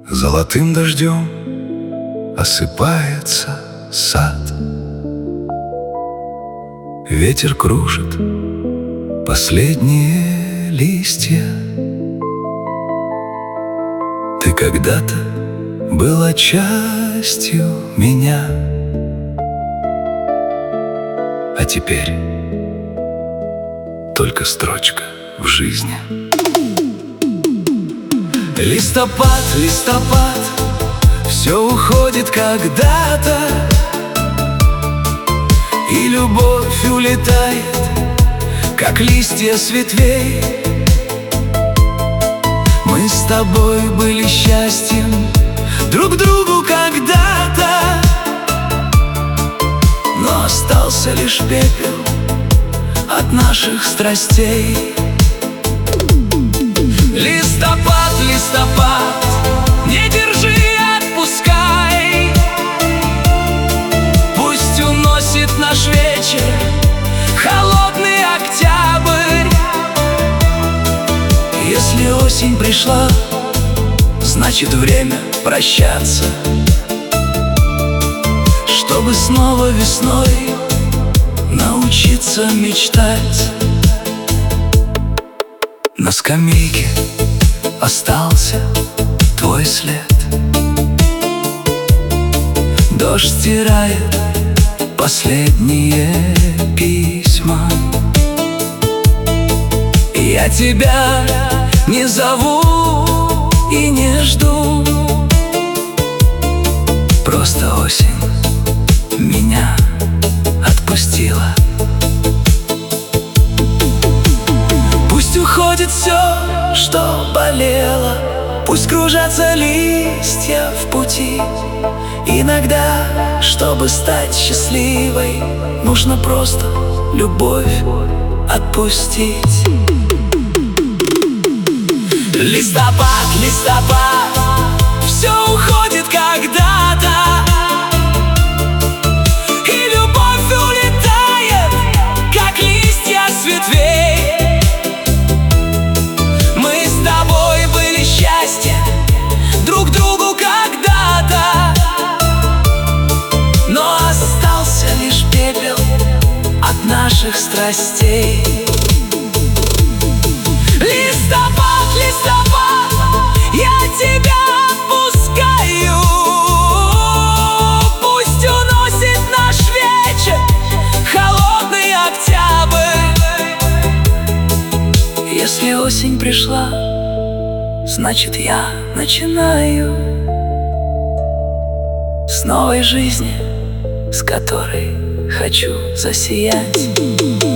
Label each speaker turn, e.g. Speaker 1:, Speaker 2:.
Speaker 1: Золотым дождем осыпается сад. Ветер кружит последние листья. Ты когда-то была частью меня, а теперь только строчка в жизни. Листопад, листопад, все уходит когда-то, и любовь улетает, как листья с ветвей. Мы с тобой были счастьем друг другу когда-то, но остался лишь пепел от наших страстей. Листопад, листопад, не держи, отпускай. Пусть уносит наш вечер холодный октябрь. Если осень пришла, значит время прощаться, чтобы снова весной научиться мечтать. На скамейке остался твой след. Дождь стирает последние письма. Я тебя не зову и не жду, просто осень меня отпустила. Пусть уходит все, что болело, пусть кружатся листья в пути. Иногда, чтобы стать счастливой, нужно просто любовь отпустить. Листопад, листопад, все уходит когда-то, и любовь улетает, как листья с ветвей. Мы с тобой были счастье друг другу когда-то, но остался лишь пепел от наших страстей. Листопад, листопад, я тебя отпускаю. Пусть уносит наш вечер холодный октябрь. Если осень пришла, значит я начинаю с новой жизни, с которой хочу засиять.